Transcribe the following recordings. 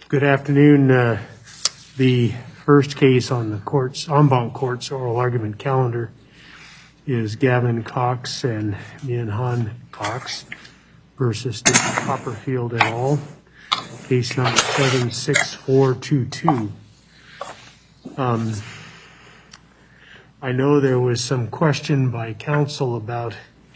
Good afternoon. The first case on the en banc court's oral argument calendar is Gavin Cox and Mian-Han Cox versus David Copperfield et al. Case number 76422. I know there was some question by counsel about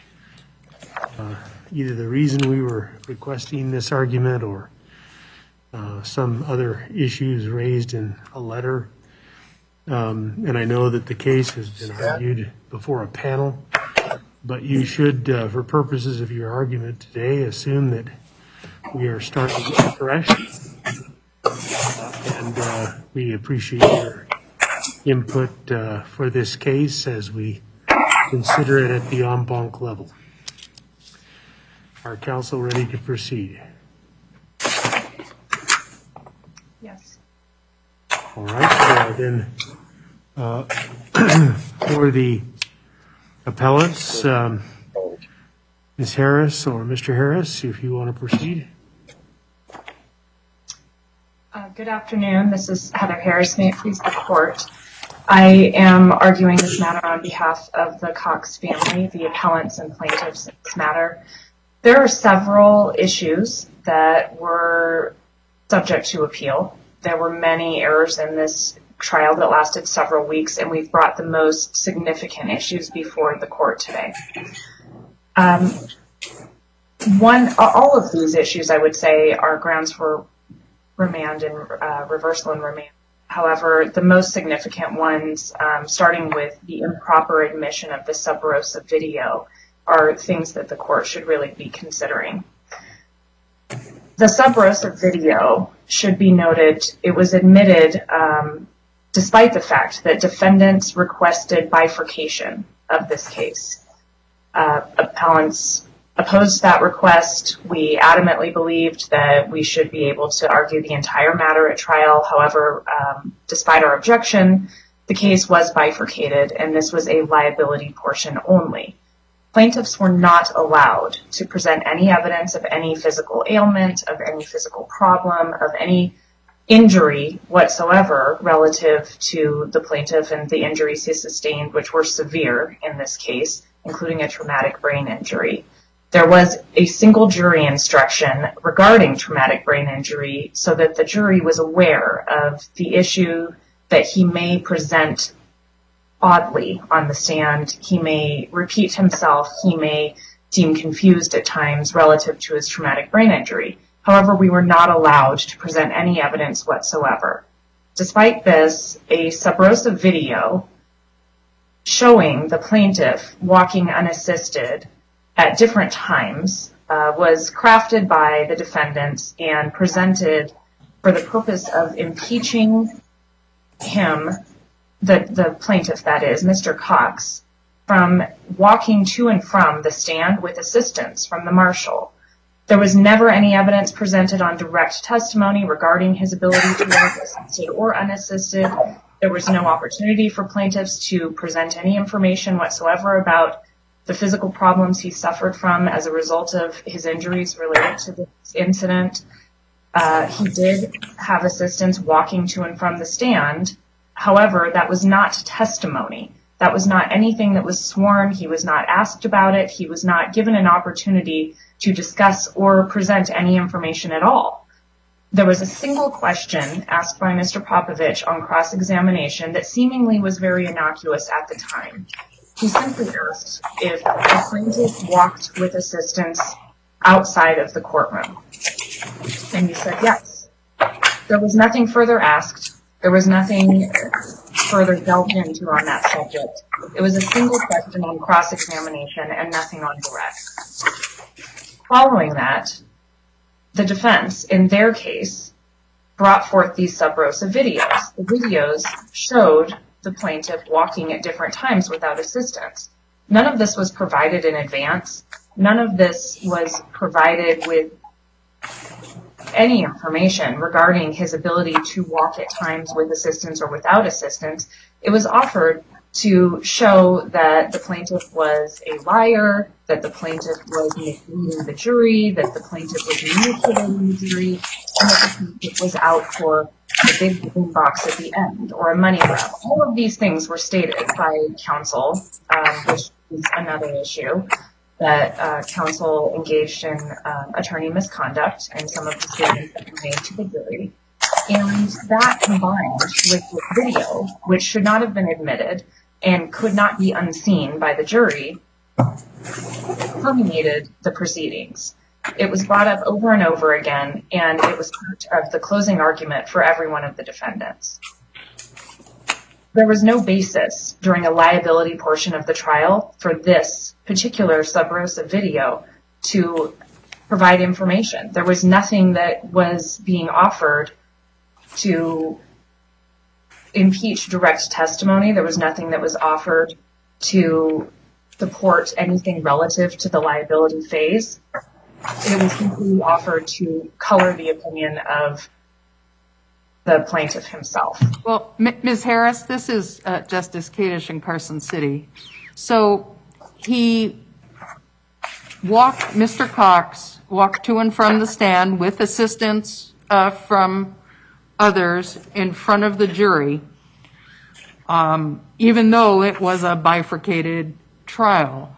either the reason we were requesting this argument or some other issues raised in a letter. And I know that the case has been argued before a panel, but you should, for purposes of your argument today, assume that we are starting fresh. And we appreciate your input for this case as we consider it at the en banc level. Are counsel ready to proceed? Yes. All right, then for the appellants, Ms. Harris or Mr. Harris, if you want to proceed. Good afternoon. This is Heather Harris. May it please the court. I am arguing this matter on behalf of the Cox family, the appellants and plaintiffs in this matter. There are several issues that were subject to appeal. There were many errors in this trial that lasted several weeks, and we've brought the most significant issues before the court today. All of these issues, I would say, are grounds for remand and reversal and remand. However, the most significant ones, starting with the improper admission of the sub rosa video, are things that the court should really be considering. The sub rosa video should be noted. It was admitted despite the fact that defendants requested bifurcation of this case. Appellants opposed that request. We adamantly believed that we should be able to argue the entire matter at trial. However, despite our objection, the case was bifurcated, and this was a liability portion only. Plaintiffs were not allowed to present any evidence of any physical ailment, of any physical problem, of any injury whatsoever relative to the plaintiff and the injuries he sustained, which were severe in this case, including a traumatic brain injury. There was a single jury instruction regarding traumatic brain injury so that the jury was aware of the issue that he may present oddly on the stand. He may repeat himself. He may seem confused at times relative to his traumatic brain injury. However, we were not allowed to present any evidence whatsoever. Despite this, a sub rosa video showing the plaintiff walking unassisted at different times was crafted by the defendants and presented for the purpose of impeaching him, the plaintiff that is, Mr. Cox, from walking to and from the stand with assistance from the marshal. There was never any evidence presented on direct testimony regarding his ability to walk assisted or unassisted. There was no opportunity for plaintiffs to present any information whatsoever about the physical problems he suffered from as a result of his injuries related to this incident. He did have assistance walking to and from the stand. However, that was not testimony. That was not anything that was sworn. He was not asked about it. He was not given an opportunity to discuss or present any information at all. There was a single question asked by Mr. Popovich on cross-examination that seemingly was very innocuous at the time. He simply asked if the plaintiff walked with assistance outside of the courtroom. And he said yes. There was nothing further asked. There was nothing further delved into on that subject. It was a single question on cross-examination and nothing on direct. Following that, the defense, in their case, brought forth these sub rosa videos. The videos showed the plaintiff walking at different times without assistance. None of this was provided in advance. None of this was provided with any information regarding his ability to walk at times with assistance or without assistance. It was offered to show that the plaintiff was a liar, that the plaintiff was misleading the jury, that the plaintiff was manipulating the jury, and that the plaintiff was out for the big boom box at the end, or a money grab. All of these things were stated by counsel, which is another issue, that counsel engaged in attorney misconduct and some of the statements that were made to the jury. And that combined with the video, which should not have been admitted and could not be unseen by the jury, permeated the proceedings. It was brought up over and over again, and it was part of the closing argument for every one of the defendants. There was no basis during a liability portion of the trial for this particular sub rosa video to provide information. There was nothing that was being offered to impeach direct testimony. There was nothing that was offered to support anything relative to the liability phase. It was simply offered to color the opinion of the plaintiff himself. Well, Ms. Harris, this is Justice Kadish in Carson City. So Mr. Cox walked to and from the stand with assistance from others in front of the jury, even though it was a bifurcated trial.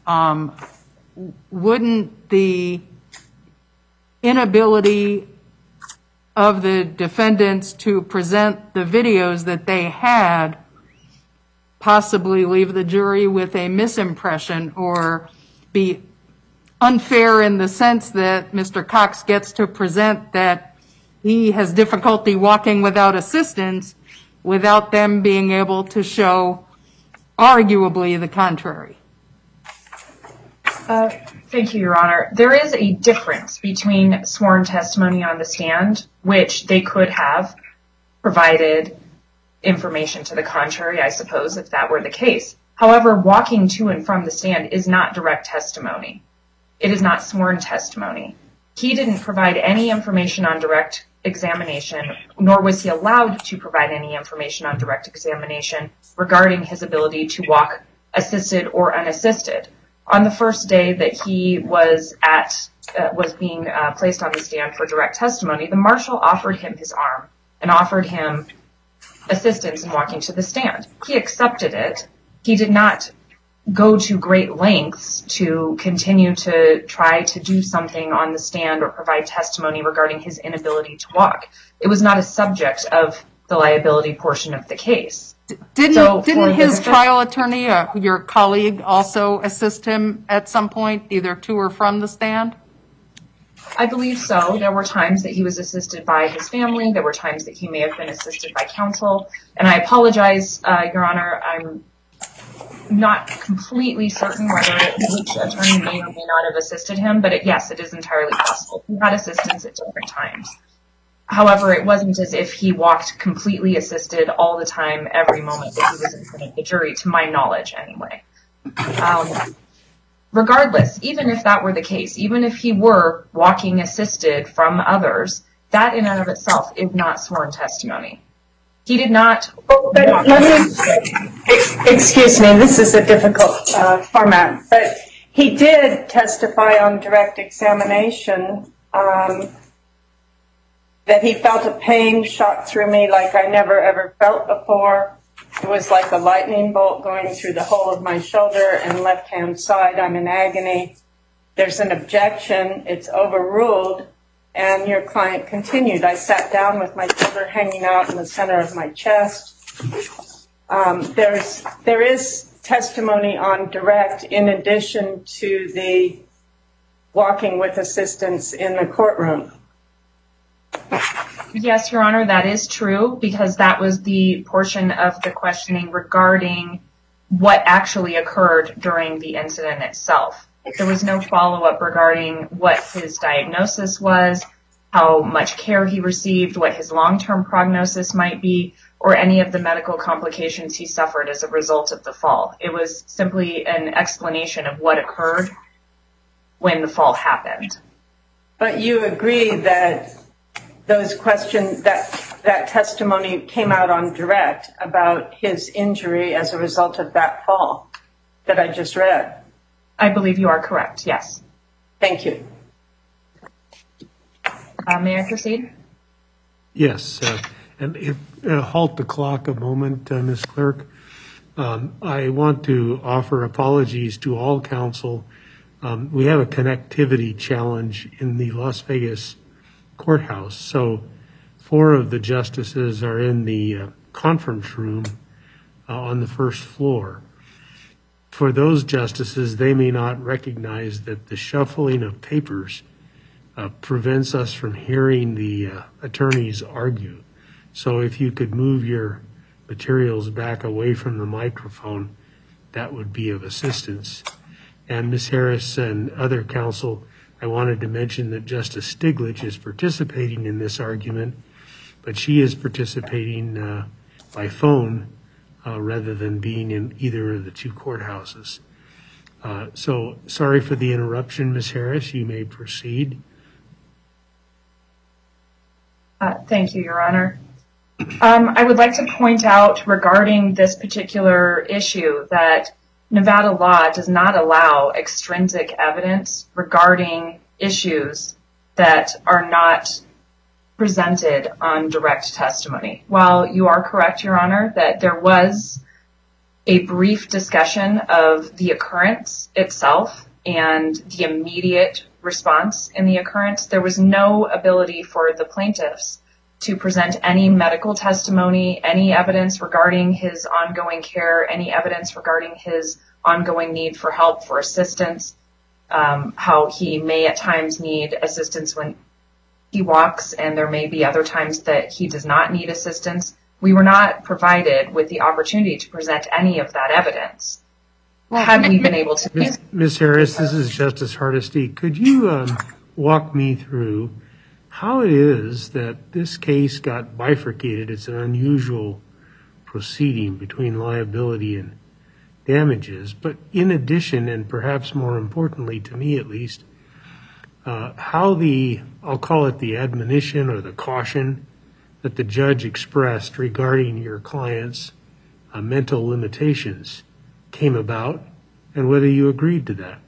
Wouldn't the inability of the defendants to present the videos that they had possibly leave the jury with a misimpression or be unfair in the sense that Mr. Cox gets to present that he has difficulty walking without assistance without them being able to show arguably the contrary? Thank you, Your Honor. There is a difference between sworn testimony on the stand, which they could have provided information to the contrary, I suppose, if that were the case. However, walking to and from the stand is not direct testimony. It is not sworn testimony. He didn't provide any information on direct examination, nor was he allowed to provide any information on direct examination regarding his ability to walk assisted or unassisted. On the first day that he was being placed on the stand for direct testimony, the marshal offered him his arm and offered him assistance in walking to the stand. He accepted it. He did not go to great lengths to continue to try to do something on the stand or provide testimony regarding his inability to walk. It was not a subject of the liability portion of the case. Didn't his trial attorney, your colleague, also assist him at some point, either to or from the stand? I believe so. There were times that he was assisted by his family. There were times that he may have been assisted by counsel. And I apologize, Your Honor, I'm not completely certain whether which attorney may or may not have assisted him, but yes, it is entirely possible. He had assistance at different times. However, it wasn't as if he walked completely assisted all the time, every moment that he was in front of the jury, to my knowledge anyway. Regardless, even if that were the case, even if he were walking assisted from others, that in and of itself is not sworn testimony. He did not. Excuse me, this is a difficult format, but he did testify on direct examination that he felt a pain shot through me like I never ever felt before. It was like a lightning bolt going through the whole of my shoulder and left-hand side. I'm in agony. There's an objection. It's overruled. And your client continued. I sat down with my shoulder hanging out in the center of my chest. There is testimony on direct in addition to the walking with assistance in the courtroom. Yes, Your Honor, that is true, because that was the portion of the questioning regarding what actually occurred during the incident itself. There was no follow-up regarding what his diagnosis was, how much care he received, what his long-term prognosis might be, or any of the medical complications he suffered as a result of the fall. It was simply an explanation of what occurred when the fall happened. But you agree that those questions, that that testimony came out on direct about his injury as a result of that fall that I just read. I believe you are correct, yes. Thank you. May I proceed? Yes, and if halt the clock a moment, Ms. Clerk. I want to offer apologies to all counsel. We have a connectivity challenge in the Las Vegas courthouse, so 4 of the justices are in the conference room on the first floor. For those justices, they may not recognize that the shuffling of papers prevents us from hearing the attorneys argue. So if you could move your materials back away from the microphone, that would be of assistance. And Ms. Harris and other counsel, I wanted to mention that Justice Stiglitz is participating in this argument, but she is participating by phone rather than being in either of the 2 courthouses. So sorry for the interruption, Ms. Harris. You may proceed. Thank you, Your Honor. I would like to point out regarding this particular issue that Nevada law does not allow extrinsic evidence regarding issues that are not presented on direct testimony. While you are correct, Your Honor, that there was a brief discussion of the occurrence itself and the immediate response in the occurrence, there was no ability for the plaintiffs to present any medical testimony, any evidence regarding his ongoing care, any evidence regarding his ongoing need for help, for assistance, how he may at times need assistance when he walks, and there may be other times that he does not need assistance. We were not provided with the opportunity to present any of that evidence. Had we been able to... Ms. Harris, this is Justice Hardesty. Could you walk me through how it is that this case got bifurcated? It's an unusual proceeding between liability and damages, but in addition, and perhaps more importantly to me at least, how the, I'll call it the admonition or the caution that the judge expressed regarding your client's mental limitations came about, and whether you agreed to that.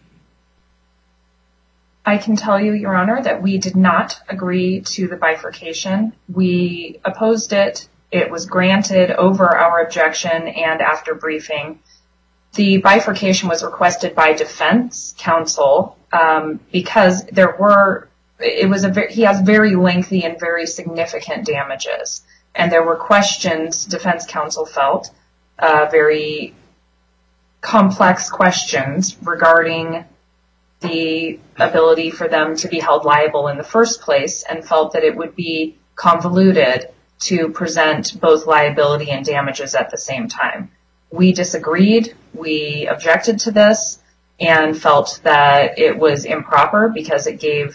I can tell you, Your Honor, that we did not agree to the bifurcation. We opposed it. It was granted over our objection and after briefing. The bifurcation was requested by defense counsel because there were, he has very lengthy and very significant damages. And there were questions defense counsel felt, very complex questions regarding the ability for them to be held liable in the first place, and felt that it would be convoluted to present both liability and damages at the same time. We disagreed, we objected to this, and felt that it was improper because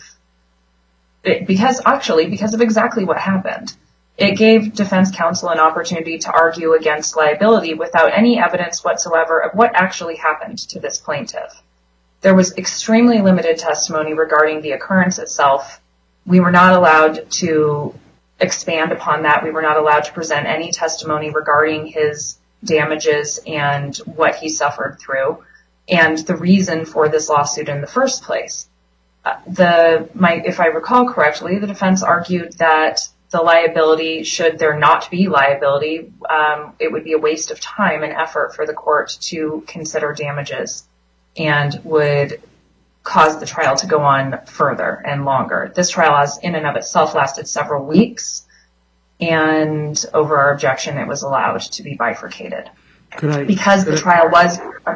because of exactly what happened. It gave defense counsel an opportunity to argue against liability without any evidence whatsoever of what actually happened to this plaintiff. There was extremely limited testimony regarding the occurrence itself. We were not allowed to expand upon that. We were not allowed to present any testimony regarding his damages and what he suffered through, and the reason for this lawsuit in the first place. If I recall correctly, the defense argued that the liability, should there not be liability, it would be a waste of time and effort for the court to consider damages and would cause the trial to go on further and longer. This trial, as in and of itself, lasted several weeks, and over our objection, it was allowed to be bifurcated. Because the trial was...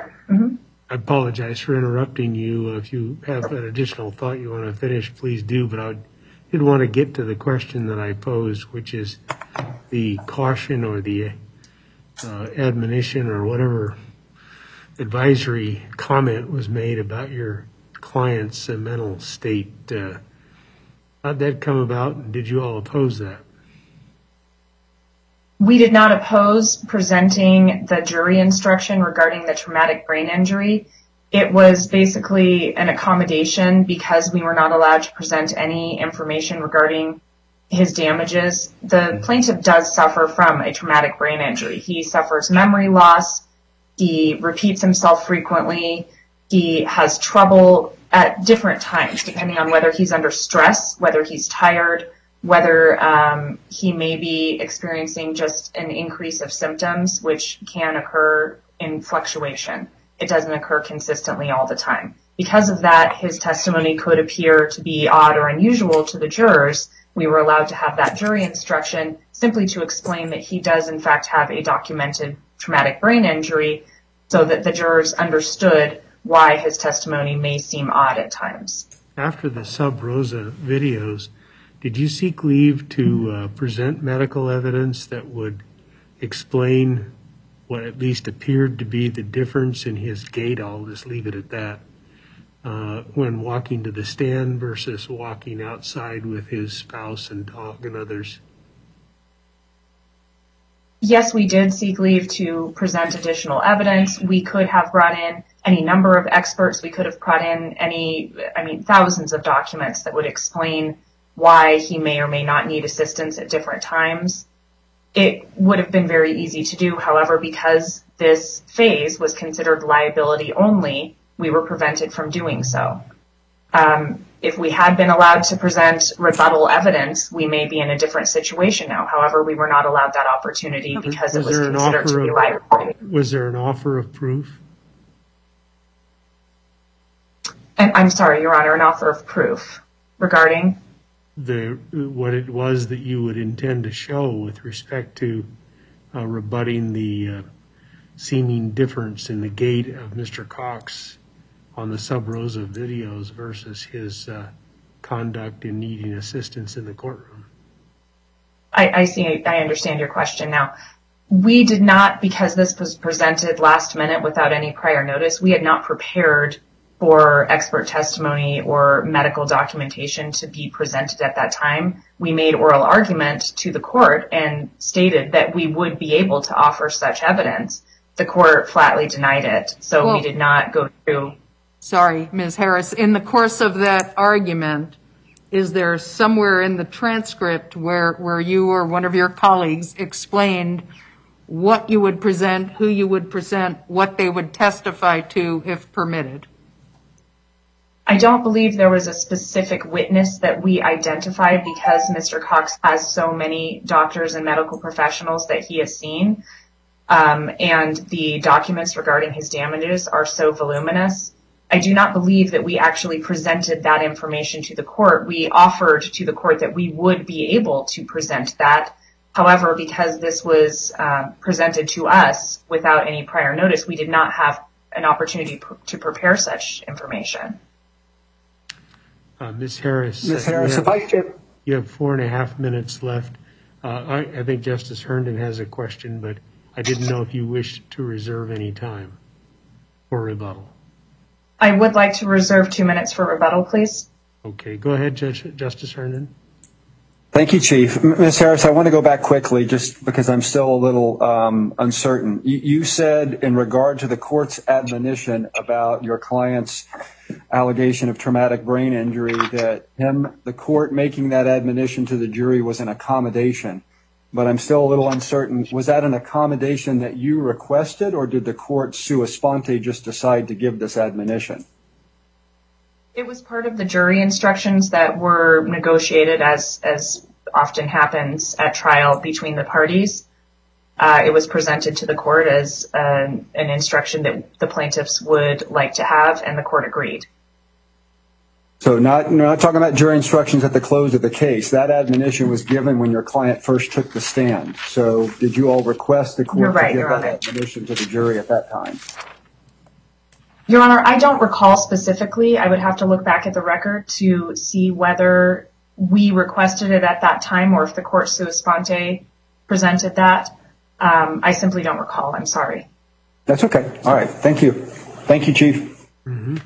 I apologize for interrupting you. If you have an additional thought you want to finish, please do, but I did want to get to the question that I posed, which is the caution or the admonition or whatever advisory comment was made about your client's mental state. How'd that come about, and did you all oppose that? We did not oppose presenting the jury instruction regarding the traumatic brain injury. It was basically an accommodation because we were not allowed to present any information regarding his damages, the plaintiff does suffer from a traumatic brain injury. He suffers memory loss. He repeats himself frequently. He has trouble at different times, depending on whether he's under stress, whether he's tired, whether he may be experiencing just an increase of symptoms, which can occur in fluctuation. It doesn't occur consistently all the time. Because of that, his testimony could appear to be odd or unusual to the jurors. We were allowed to have that jury instruction simply to explain that he does, in fact, have a documented traumatic brain injury, so that the jurors understood why his testimony may seem odd at times. After the Sub Rosa videos, did you seek leave to present medical evidence that would explain what at least appeared to be the difference in his gait? I'll just leave it at that. When walking to the stand versus walking outside with his spouse and dog and others? Yes, we did seek leave to present additional evidence. We could have brought in any number of experts. We could have brought in thousands of documents that would explain why he may or may not need assistance at different times. It would have been very easy to do. However, because this phase was considered liability only, we were prevented from doing so. If we had been allowed to present rebuttal evidence, we may be in a different situation now. However, we were not allowed that opportunity because it was considered to be liability. Was there an offer of proof? And I'm sorry, Your Honor, an offer of proof regarding? What it was that you would intend to show with respect to rebutting the seeming difference in the gait of Mr. Cox on the Sub Rosa videos versus his conduct in needing assistance in the courtroom. I see. I understand your question now. We did not, because this was presented last minute without any prior notice, we had not prepared for expert testimony or medical documentation to be presented at that time. We made oral argument to the court and stated that we would be able to offer such evidence. The court flatly denied it, so we did not go through. Sorry, Ms. Harris. In the course of that argument, is there somewhere in the transcript where you or one of your colleagues explained what you would present, who you would present, what they would testify to if permitted? I don't believe there was a specific witness that we identified because Mr. Cox has so many doctors and medical professionals that he has seen, and the documents regarding his damages are so voluminous. I do not believe that we actually presented that information to the court. We offered to the court that we would be able to present that. However, because this was presented to us without any prior notice, we did not have an opportunity to prepare such information. Ms. Harris, if I could. You have 4.5 minutes left. I think Justice Herndon has a question, but I didn't know if you wished to reserve any time for rebuttal. I would like to reserve 2 minutes for rebuttal, please. Okay, go ahead, Justice Herndon. Thank you, Chief. Ms. Harris, I want to go back quickly just because I'm still a little uncertain. You said in regard to the court's admonition about your client's allegation of traumatic brain injury that the court making that admonition to the jury was an accommodation, but I'm still a little uncertain. Was that an accommodation that you requested, or did the court sua sponte just decide to give this admonition? It was part of the jury instructions that were negotiated, as often happens at trial between the parties. It was presented to the court as an instruction that the plaintiffs would like to have, and the court agreed. So not talking about jury instructions at the close of the case. That admonition was given when your client first took the stand. So did you all request the court to give that admonition to the jury at that time? Your Honor, I don't recall specifically. I would have to look back at the record to see whether we requested it at that time or if the court sua sponte presented that. I simply don't recall. I'm sorry. That's okay. All right. Thank you. Thank you, Chief. Mm-hmm.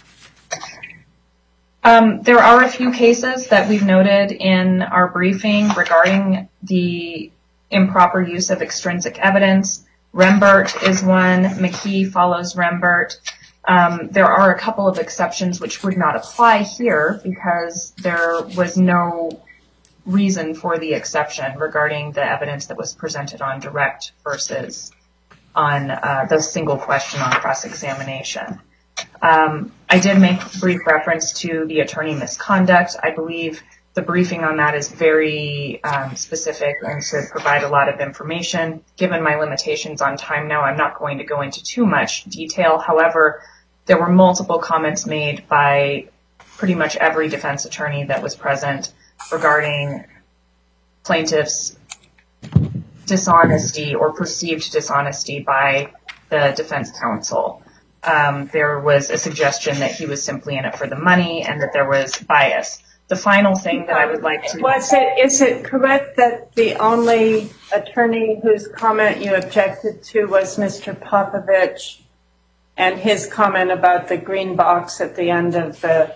There are a few cases that we've noted in our briefing regarding the improper use of extrinsic evidence. Rembert is one. McKee follows Rembert. There are a couple of exceptions which would not apply here because there was no reason for the exception regarding the evidence that was presented on direct versus on the single question on cross-examination. I did make brief reference to the attorney misconduct. I believe the briefing on that is very specific and should provide a lot of information. Given my limitations on time now, I'm not going to go into too much detail. However, there were multiple comments made by pretty much every defense attorney that was present regarding plaintiff's dishonesty or perceived dishonesty by the defense counsel. There was a suggestion that he was simply in it for the money and that there was bias. The final thing that I would like to... Is it correct that the only attorney whose comment you objected to was Mr. Popovich and his comment about the green box at the end of the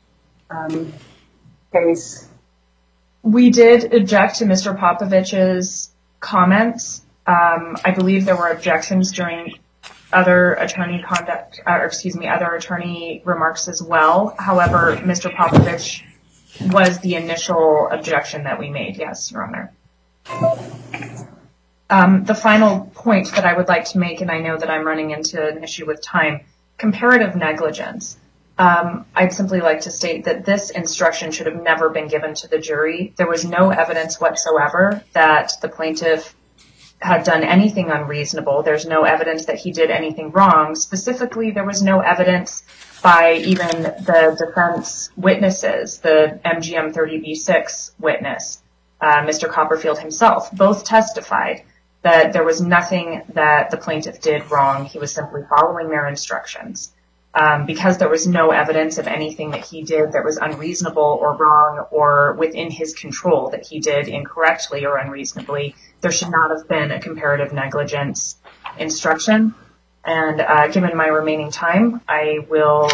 case? We did object to Mr. Popovich's comments. I believe there were objections during other attorney other attorney remarks as well. However, Mr. Popovich was the initial objection that we made. Yes, Your Honor. The final point that I would like to make, and I know that I'm running into an issue with time, comparative negligence. I'd simply like to state that this instruction should have never been given to the jury. There was no evidence whatsoever that the plaintiff had done anything unreasonable. There's no evidence that he did anything wrong. Specifically, there was no evidence by even the defense witnesses, the MGM 30B6 witness, Mr. Copperfield himself. Both testified that there was nothing that the plaintiff did wrong. He was simply following their instructions. Because there was no evidence of anything that he did that was unreasonable or wrong or within his control that he did incorrectly or unreasonably, there should not have been a comparative negligence instruction. And given my remaining time, I will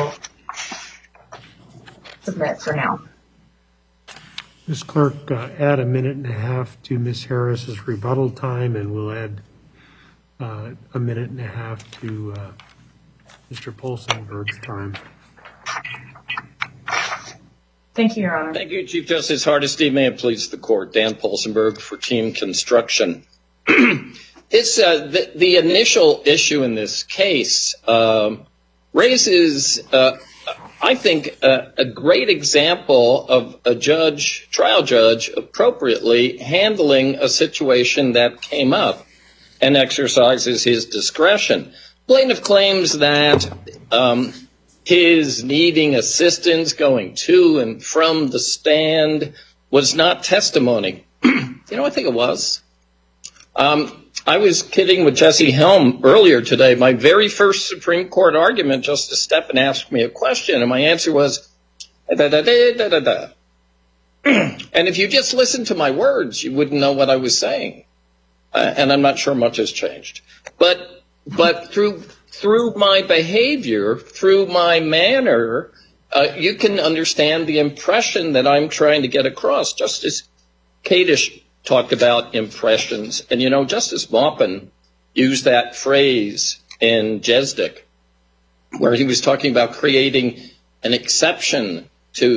submit for now. Ms. Clerk, add a minute and a half to Ms. Harris's rebuttal time, and we'll add a minute and a half to Mr. Polsenberg's time. Thank you, Your Honor. Thank you, Chief Justice Hardesty. May it please the court. Dan Polsenberg for Team Construction. It's the initial issue in this case raises, I think, a great example of a trial judge, appropriately handling a situation that came up and exercises his discretion. Plaintiff claims that his needing assistance going to and from the stand was not testimony. I think it was. I was kidding with Jesse Helm earlier today. My very first Supreme Court argument, Justice Steppen asked me a question, and my answer was, da-da-da-da-da-da. And if you just listened to my words, you wouldn't know what I was saying. And I'm not sure much has changed. But through my behavior, through my manner, you can understand the impression that I'm trying to get across. Justice Kadish talked about impressions. And, Justice Maupin used that phrase in Jesdick, where he was talking about creating an exception to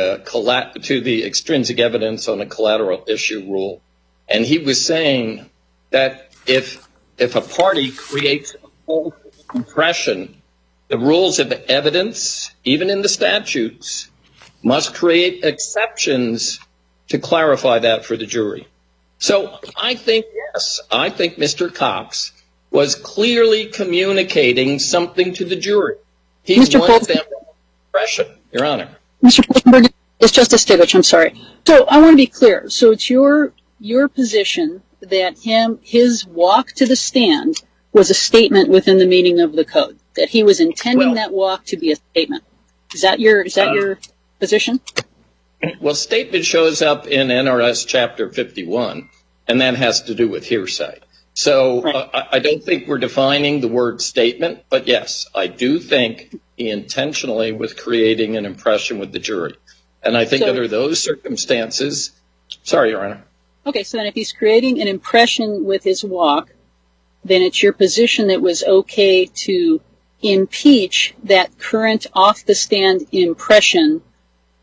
the extrinsic evidence on a collateral issue rule. And he was saying that if a party creates a false impression, the rules of evidence, even in the statutes, must create exceptions to clarify that for the jury. So I think Mr. Cox was clearly communicating something to the jury. He wanted them to impression, Your Honor. Mr. Polsenberg, it's Justice Stevich, I'm sorry. So I want to be clear. So it's your position that his walk to the stand was a statement within the meaning of the code, that he was intending that walk to be a statement. Is that your position? Well, statement shows up in NRS Chapter 51, and that has to do with hearsay. So I don't think we're defining the word statement, but yes, I do think he intentionally was creating an impression with the jury. And I think under those circumstances, sorry, Your Honor. Okay, so then if he's creating an impression with his walk, then it's your position that it was okay to impeach that current off-the-stand impression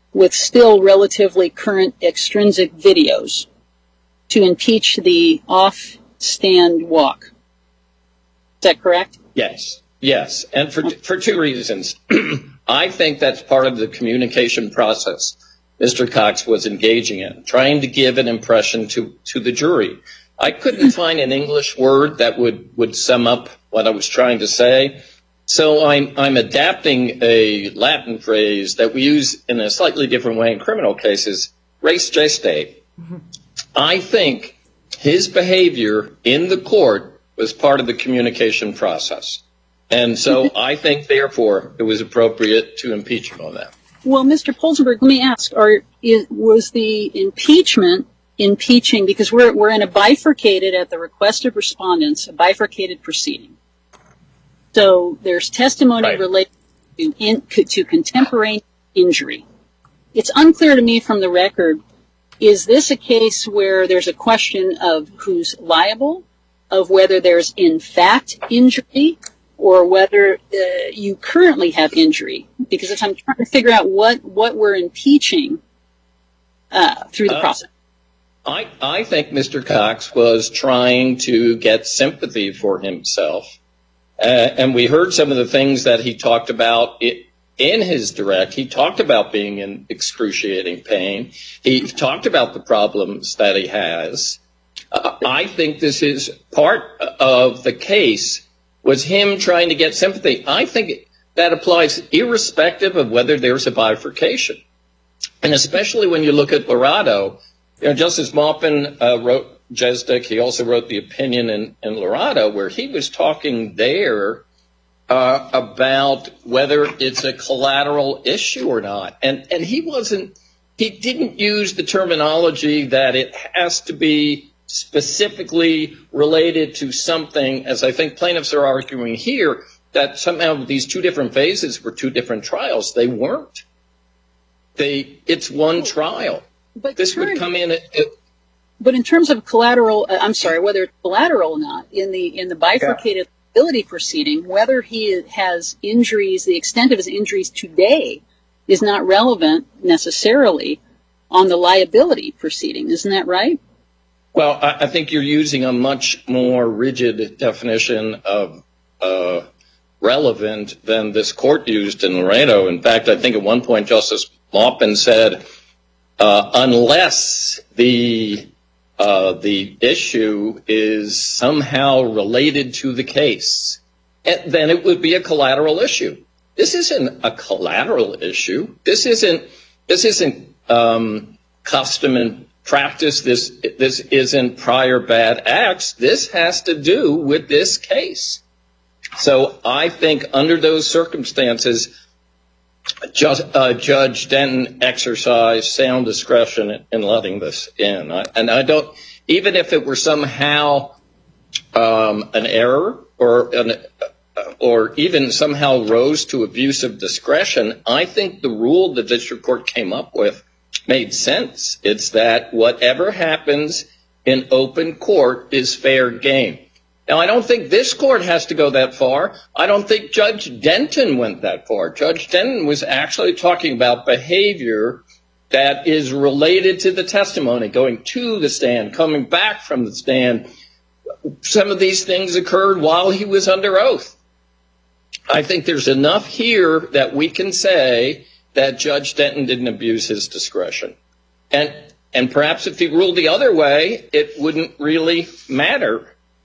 with still relatively current extrinsic videos to impeach the off-stand walk. Is that correct? Yes. Yes. And for two reasons. I think that's part of the communication process Mr. Cox was engaging in, trying to give an impression to the jury. I couldn't find an English word that would sum up what I was trying to say. So I'm adapting a Latin phrase that we use in a slightly different way in criminal cases, res gestae. I think his behavior in the court was part of the communication process. And so I think, therefore, it was appropriate to impeach him on that. Well, Mr. Polzenberg, let me ask, was the impeachment impeaching, because we're in a bifurcated, at the request of respondents, a bifurcated proceeding. So there's testimony related to contemporaneous injury. It's unclear to me from the record, is this a case where there's a question of who's liable, of whether there's in fact injury, or whether you currently have injury? Because I'm trying to figure out what we're impeaching through the process. I think Mr. Cox was trying to get sympathy for himself. And we heard some of the things that he talked about in his direct. He talked about being in excruciating pain. He talked about the problems that he has. I think this is part of the case, was him trying to get sympathy. I think that applies irrespective of whether there's a bifurcation. And especially when you look at Lorado, Justice Maupin wrote Jesdick. He also wrote the opinion in Lorado, where he was talking there about whether it's a collateral issue or not. And he didn't use the terminology that it has to be specifically related to something, as I think plaintiffs are arguing here, that somehow these two different phases were two different trials. They weren't. It's one trial. But this would come in but in terms of collateral, whether it's collateral or not, in the bifurcated liability proceeding, whether he has injuries, the extent of his injuries today is not relevant necessarily on the liability proceeding. Isn't that right? Well, I think you're using a much more rigid definition of relevant than this court used in Laredo. In fact, I think at one point Justice Maupin said, unless the issue is somehow related to the case, then it would be a collateral issue. This isn't a collateral issue. This isn't custom and practice. This isn't prior bad acts. This has to do with this case. So I think under those circumstances, Judge Denton exercised sound discretion in letting this in. And I don't, even if it were somehow an error or even somehow rose to abuse of discretion, I think the rule the district court came up with made sense. It's that whatever happens in open court is fair game. Now, I don't think this court has to go that far. I don't think Judge Denton went that far. Judge Denton was actually talking about behavior that is related to the testimony, going to the stand, coming back from the stand. Some of these things occurred while he was under oath. I think there's enough here that we can say that Judge Denton didn't abuse his discretion. And perhaps if he ruled the other way, it wouldn't really matter.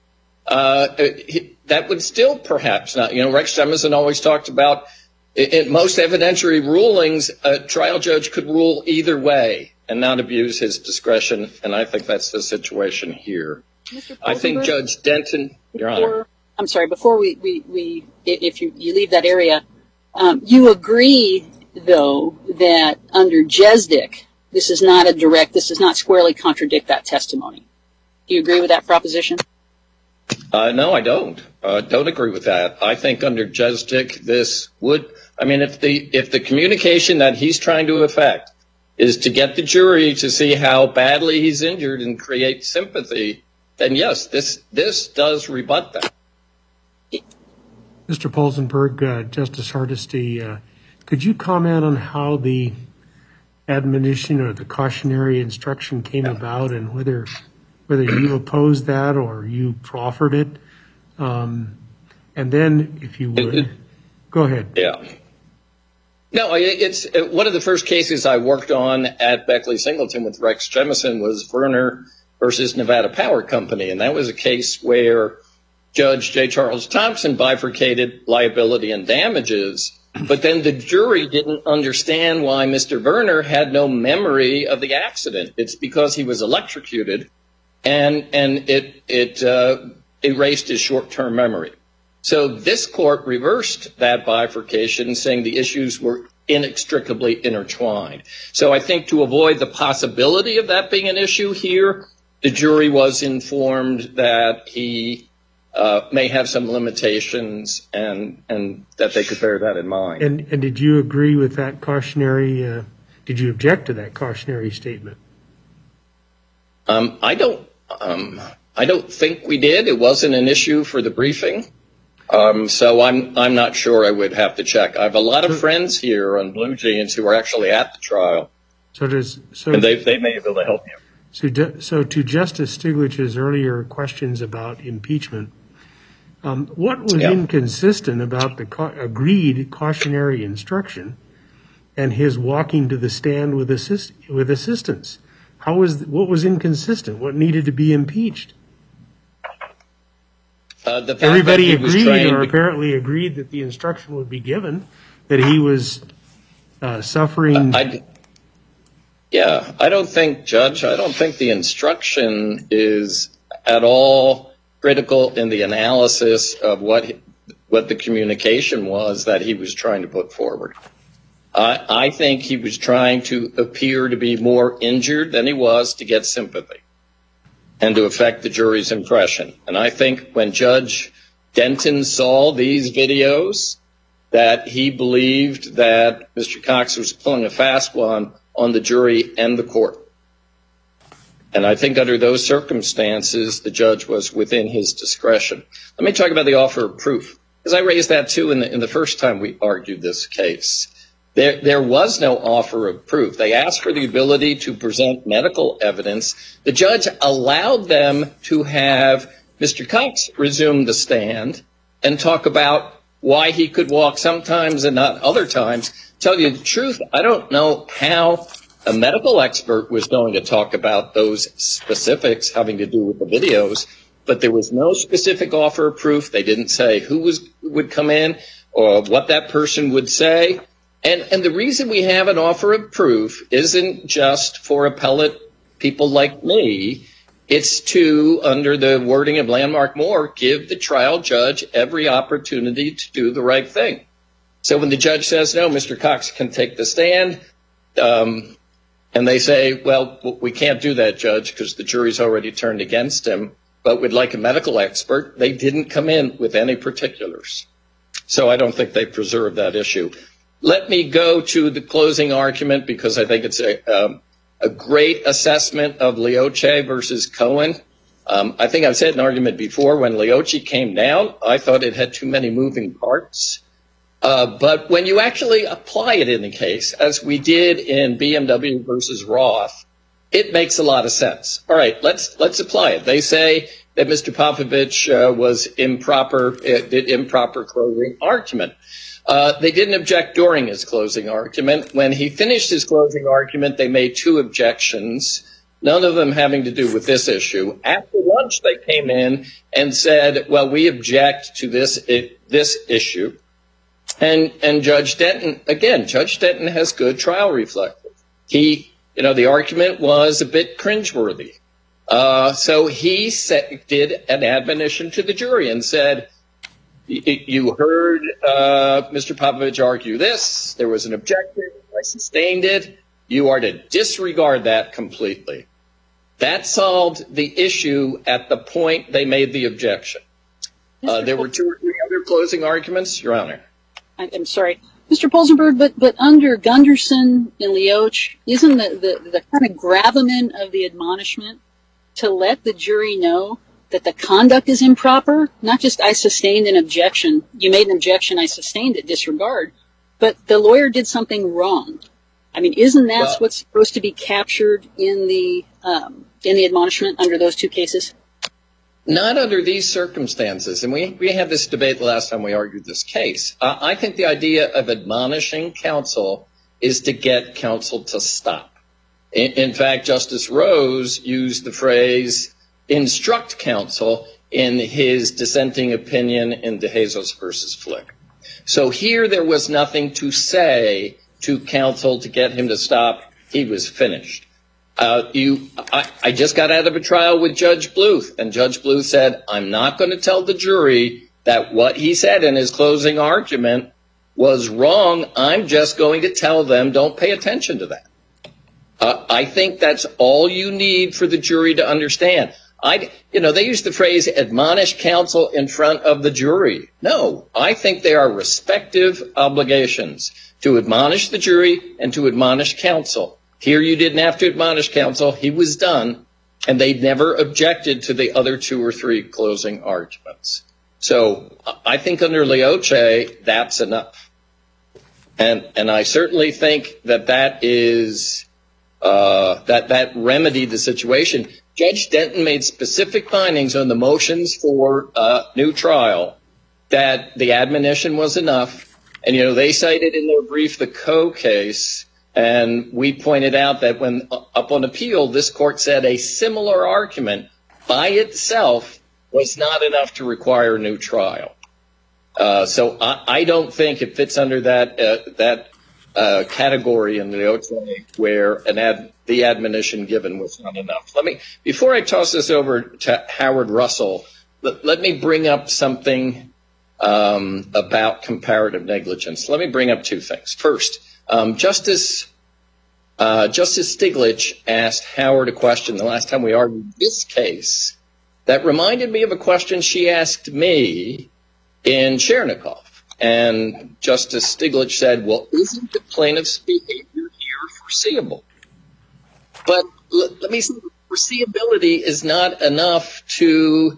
That would still perhaps not. Rex Jemison always talked about in most evidentiary rulings, a trial judge could rule either way and not abuse his discretion. And I think that's the situation here. I think Judge Denton, Your Honor. I'm sorry, before we if you leave that area, you agree, though, that under Jesdick, this does not squarely contradict that testimony. Do you agree with that proposition? No, I don't. Don't agree with that. I think under Jesdick, this would, if the communication that he's trying to effect is to get the jury to see how badly he's injured and create sympathy, then yes, this does rebut that. Mr. Polzenberg, Justice Hardesty, could you comment on how the admonition or the cautionary instruction came about, and whether you opposed that or you proffered it. And then, if you would, go ahead. Yeah. No, it's one of the first cases I worked on at Beckley Singleton with Rex Jemison was Verner versus Nevada Power Company, and that was a case where Judge J. Charles Thompson bifurcated liability and damages, but then the jury didn't understand why Mr. Verner had no memory of the accident. It's because he was electrocuted, and it erased his short-term memory. So this court reversed that bifurcation, saying the issues were inextricably intertwined. So I think to avoid the possibility of that being an issue here, the jury was informed that he may have some limitations and that they could bear that in mind. And did you agree with that cautionary, did you object to that cautionary statement? I don't think we did. It wasn't an issue for the briefing. So I'm not sure. I would have to check. I have a lot of friends here on Blue Jeans who are actually at the trial. And they may be able to help you. So to Justice Stiglitz's earlier questions about impeachment, what was inconsistent about the agreed cautionary instruction and his walking to the stand with assistance? What was inconsistent? What needed to be impeached? Everybody agreed, or apparently agreed, that the instruction would be given, that he was suffering. I don't think, Judge, I don't think the instruction is at all critical in the analysis of what the communication was that he was trying to put forward. I think he was trying to appear to be more injured than he was to get sympathy and to affect the jury's impression. And I think when Judge Denton saw these videos, that he believed that Mr. Cox was pulling a fast one on the jury and the court. And I think under those circumstances, the judge was within his discretion. Let me talk about the offer of proof, because I raised that too in the first time we argued this case. There was no offer of proof. They asked for the ability to present medical evidence. The judge allowed them to have Mr. Cox resume the stand and talk about why he could walk sometimes and not other times. Tell you the truth, I don't know how a medical expert was going to talk about those specifics having to do with the videos, but there was no specific offer of proof. They didn't say who would come in or what that person would say. And the reason we have an offer of proof isn't just for appellate people like me. It's to, under the wording of Landmark Moore, give the trial judge every opportunity to do the right thing. So when the judge says, no, Mr. Cox can take the stand, and they say, well, we can't do that, Judge, because the jury's already turned against him, but we'd like a medical expert, they didn't come in with any particulars. So I don't think they preserved that issue. Let me go to the closing argument, because I think it's a great assessment of Leoche versus Cohen. I think I've said an argument before, when Leoche came down, I thought it had too many moving parts. But when you actually apply it in the case, as we did in BMW versus Roth, it makes a lot of sense. All right, let's apply it. They say that Mr. Popovich did improper closing argument. They didn't object during his closing argument. When he finished his closing argument, they made two objections, none of them having to do with this issue. After lunch, they came in and said, well, we object to this issue. And Judge Denton, again, Judge Denton has good trial reflexes. The argument was a bit cringeworthy. So he did an admonition to the jury and said, you heard Mr. Popovich argue this. There was an objection. I sustained it. You are to disregard that completely. That solved the issue at the point they made the objection. There were two or three other closing arguments, Your Honor. I'm sorry, Mr. Polzenberg, but under Gunderson and Leoch, isn't the kind of gravamen of the admonishment to let the jury know that the conduct is improper? Not just I sustained an objection, you made an objection, I sustained it, disregard, but the lawyer did something wrong. I mean, isn't that what's supposed to be captured in the admonishment under those two cases? Not under these circumstances. And we had this debate the last time we argued this case. I think the idea of admonishing counsel is to get counsel to stop. In fact, Justice Rose used the phrase instruct counsel in his dissenting opinion in DeJesus versus Flick. So here there was nothing to say to counsel to get him to stop. He was finished. I just got out of a trial with Judge Bluth, and Judge Bluth said, I'm not going to tell the jury that what he said in his closing argument was wrong. I'm just going to tell them don't pay attention to that. I think that's all you need for the jury to understand. They use the phrase admonish counsel in front of the jury. No, I think they are respective obligations to admonish the jury and to admonish counsel. Here you didn't have to admonish counsel. He was done, and they never objected to the other two or three closing arguments. So I think under Leoche, that's enough. And I certainly think that is that remedied the situation. Judge Denton made specific findings on the motions for new trial that the admonition was enough. And, they cited in their brief the Coe case, and we pointed out that when up on appeal, this court said a similar argument by itself was not enough to require a new trial. So I don't think it fits under that category in Leoche where the admonition given was not enough. Before I toss this over to Howard Russell, let me bring up something about comparative negligence. Let me bring up two things. First, Justice Stiglitz asked Howard a question the last time we argued this case that reminded me of a question she asked me in Chernikov. And Justice Stiglitz said, well, isn't the plaintiff's behavior here foreseeable? But let me say, foreseeability is not enough to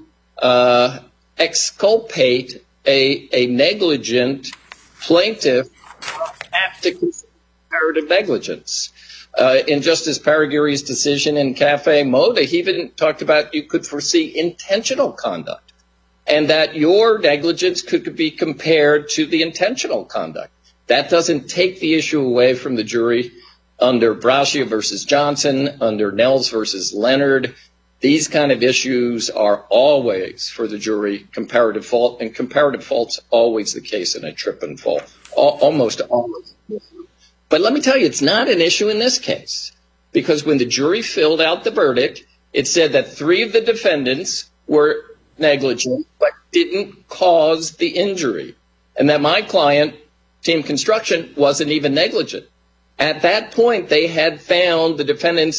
exculpate a negligent plaintiff have to consider comparative negligence. In Justice Paragiri's decision in Cafe Moda, he even talked about you could foresee intentional conduct and that your negligence could be compared to the intentional conduct. That doesn't take the issue away from the jury under Brascia versus Johnson, under Nels versus Leonard. These kind of issues are always for the jury comparative fault, and comparative fault's always the case in a trip and fall, almost always. But let me tell you, it's not an issue in this case, because when the jury filled out the verdict, it said that 3 of the defendants were negligent but didn't cause the injury, and that my client, Team Construction, wasn't even negligent. At that point, they had found the defendants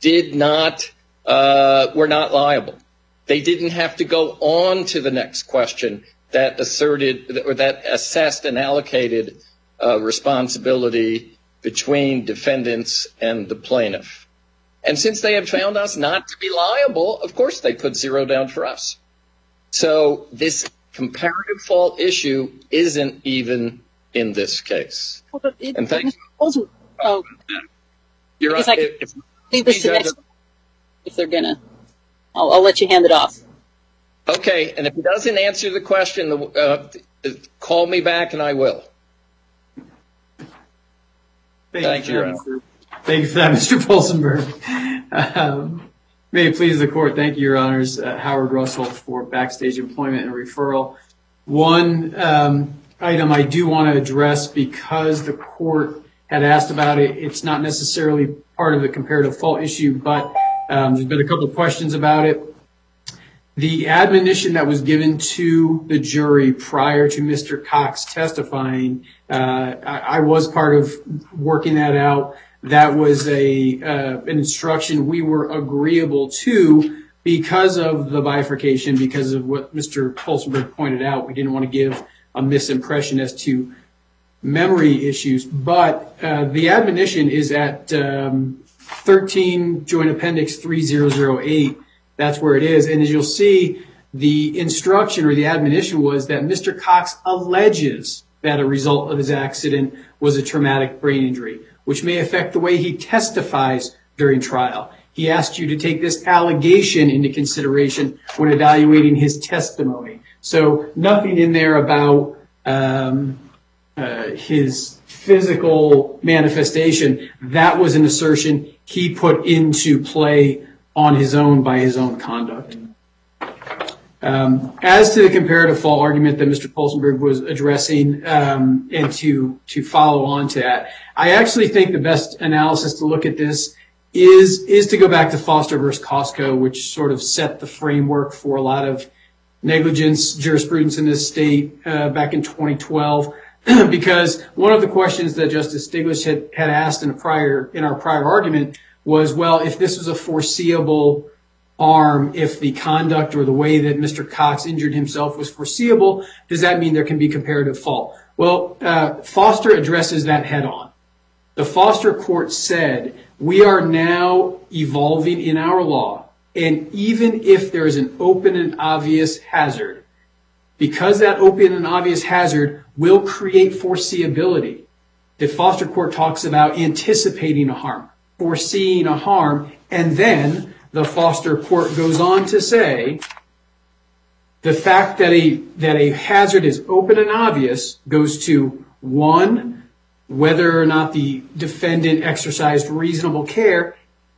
were not liable. They didn't have to go on to the next question that asserted or that assessed and allocated responsibility between defendants and the plaintiff. And since they had found us not to be liable, of course they put 0 down for us. So this comparative fault issue isn't even in this case. And thank you. You're right. If they're gonna, I'll let you hand it off. Okay, and if he doesn't answer the question, call me back and I will. Thank you, Your Honor. Thank you for that, Mr. Polsenberg. May it please the court, thank you, Your Honors. Howard Russell for Backstage Employment and Referral. One item I do want to address, because the court had asked about it, it's not necessarily part of the comparative fault issue, but there's been a couple of questions about it. The admonition that was given to the jury prior to Mr. Cox testifying, I was part of working that out. That was an instruction we were agreeable to because of the bifurcation, because of what Mr. Polsenberg pointed out. We didn't want to give a misimpression as to memory issues, but the admonition is at 13 Joint Appendix 3008. That's where it is. And as you'll see, the instruction or the admonition was that Mr. Cox alleges that a result of his accident was a traumatic brain injury. which may affect the way he testifies during trial. He asked you to take this allegation into consideration when evaluating his testimony. So nothing in there about his physical manifestation. That was an assertion he put into play on his own by his own conduct. As to the comparative fault argument that Mr. Poulsenberg was addressing, and to follow on to that, I actually think the best analysis to look at this is to go back to Foster versus Costco, which sort of set the framework for a lot of negligence jurisprudence in this state back in 2012. Because one of the questions that Justice Stiglitz had asked in our prior argument was, well, if this was a foreseeable harm, if the conduct or the way that Mr. Cox injured himself was foreseeable, does that mean there can be comparative fault? Well, Foster addresses that head on. The Foster court said, we are now evolving in our law, and even if there is an open and obvious hazard, because that open and obvious hazard will create foreseeability, the Foster court talks about anticipating a harm, foreseeing a harm, and then the Foster court goes on to say the fact that a hazard is open and obvious goes to, one, whether or not the defendant exercised reasonable care,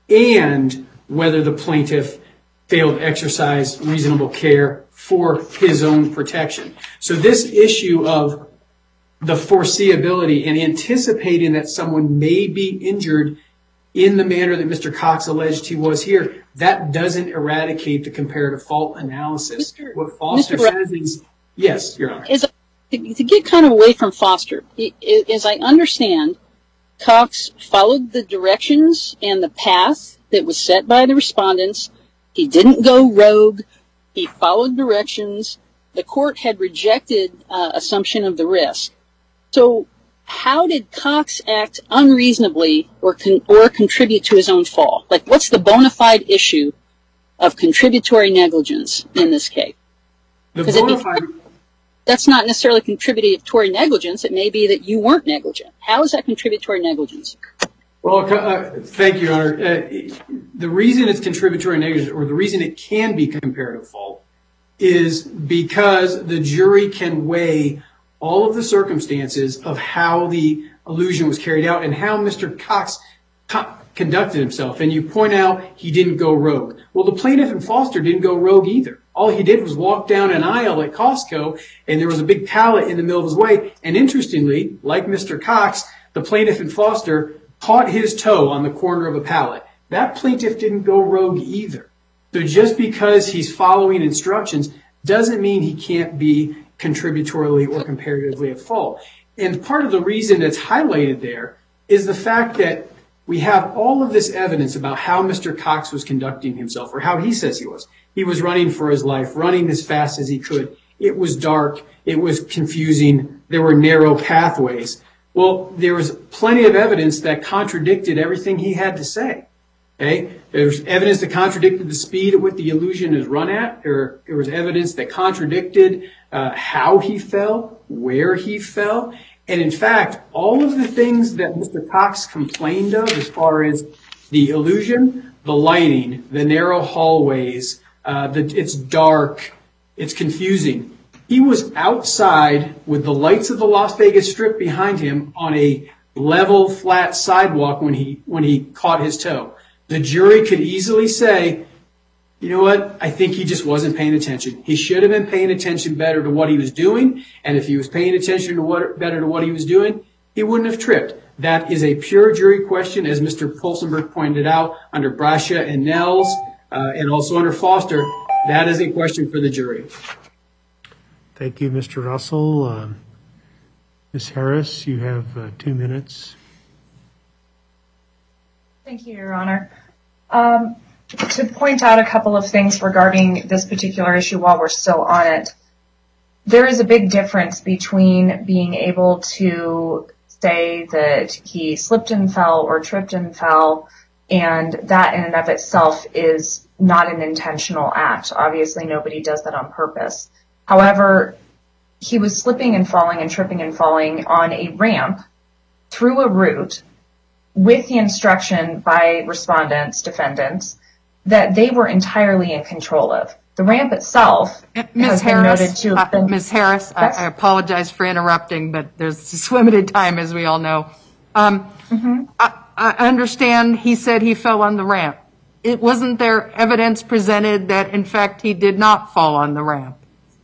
and whether the plaintiff failed to exercise reasonable care for his own protection. So this issue of the foreseeability and anticipating that someone may be injured in the manner that Mr. Cox alleged he was here, that doesn't eradicate the comparative fault analysis. What Foster says is, yes, Your Honor. To get kind of away from Foster, as I understand, Cox followed the directions and the path that was set by the respondents. He didn't go rogue. He followed directions. The court had rejected assumption of the risk. So how did Cox act unreasonably or contribute to his own fall? Like, what's the bona fide issue of contributory negligence in this case? That's not necessarily contributory negligence. It may be that you weren't negligent. How is that contributory negligence? Well, thank you, Your Honor. The reason it's contributory negligence, or the reason it can be comparative fault, is because the jury can weigh all of the circumstances of how the illusion was carried out and how Mr. Cox conducted himself. And you point out he didn't go rogue. Well, the plaintiff in Foster didn't go rogue either. All he did was walk down an aisle at Costco, and there was a big pallet in the middle of his way. And interestingly, like Mr. Cox, the plaintiff in Foster caught his toe on the corner of a pallet. That plaintiff didn't go rogue either. So just because he's following instructions doesn't mean he can't be contributorily or comparatively at fault. And part of the reason that's highlighted there is the fact that we have all of this evidence about how Mr. Cox was conducting himself, or how he says he was. He was running for his life, running as fast as he could. It was dark. It was confusing. There were narrow pathways. Well, there was plenty of evidence that contradicted everything he had to say. Okay? There was evidence that contradicted the speed at which the illusion is run at. There was evidence that contradicted how he fell, where he fell. And in fact, all of the things that Mr. Cox complained of as far as the illusion, the lighting, the narrow hallways, it's dark, it's confusing. He was outside with the lights of the Las Vegas Strip behind him on a level, flat sidewalk when he caught his toe. The jury could easily say, you know what, I think he just wasn't paying attention. He should have been paying attention better to what he was doing, and if he was paying attention better to what he was doing, he wouldn't have tripped. That is a pure jury question, as Mr. Poulsenberg pointed out, under Brascia and Nels, and also under Foster. That is a question for the jury. Thank you, Mr. Russell. Ms. Harris, you have 2 minutes. Thank you, Your Honor. To point out a couple of things regarding this particular issue while we're still on it, there is a big difference between being able to say that he slipped and fell or tripped and fell, and that in and of itself is not an intentional act. Obviously, nobody does that on purpose. However, he was slipping and falling and tripping and falling on a ramp through a route with the instruction by respondents, defendants, that they were entirely in control of. The ramp itself Ms. has been noted to have been... Ms. Harris, Yes? I apologize for interrupting, but there's just limited time, as we all know. I understand he said he fell on the ramp. Wasn't there evidence presented that, in fact, he did not fall on the ramp?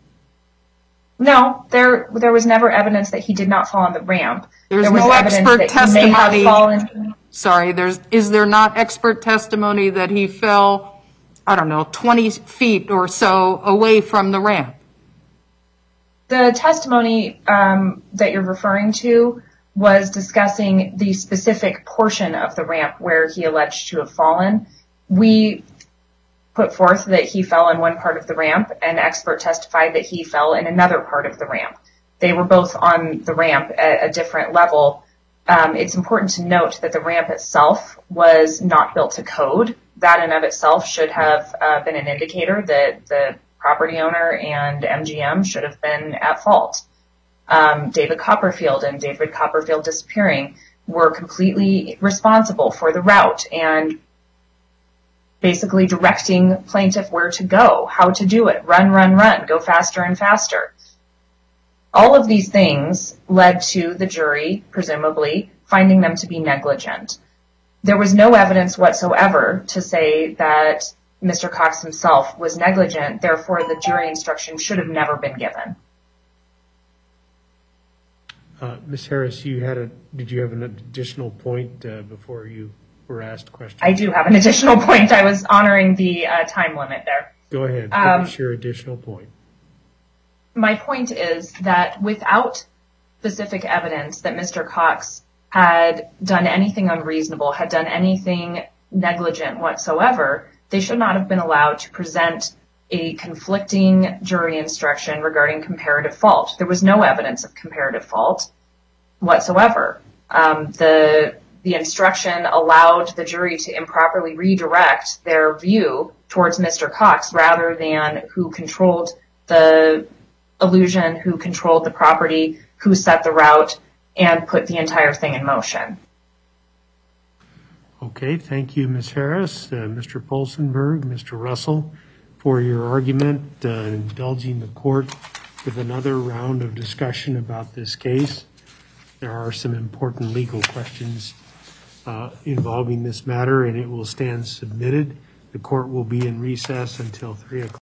No, there was never evidence that he did not fall on the ramp. There's there was no evidence expert that he may have testimony. fallen. Sorry, is there not expert testimony that he fell, I don't know, 20 feet or so away from the ramp? The testimony that you're referring to was discussing the specific portion of the ramp where he alleged to have fallen. We put forth that he fell in one part of the ramp, and expert testified that he fell in another part of the ramp. They were both on the ramp at a different level. It's important to note that the ramp itself was not built to code. That in of itself should have been an indicator that the property owner and MGM should have been at fault. David Copperfield and David Copperfield disappearing were completely responsible for the route and basically directing plaintiff where to go, how to do it, run, go faster and faster. All of these things led to the jury, presumably, finding them to be negligent. There was no evidence whatsoever to say that Mr. Cox himself was negligent, therefore the jury instruction should have never been given. Ms. Harris, did you have an additional point before you were asked questions? I do have an additional point. I was honoring the time limit there. Go ahead. Finish your additional point. My point is that without specific evidence that Mr. Cox had done anything unreasonable, had done anything negligent whatsoever, they should not have been allowed to present a conflicting jury instruction regarding comparative fault. There was no evidence of comparative fault whatsoever. The instruction allowed the jury to improperly redirect their view towards Mr. Cox rather than who controlled the illusion, who controlled the property, who set the route, and put the entire thing in motion. Okay, thank you, Ms. Harris, Mr. Polsenberg, Mr. Russell, for your argument, indulging the court with another round of discussion about this case. There are some important legal questions involving this matter, and it will stand submitted. The court will be in recess until 3 o'clock.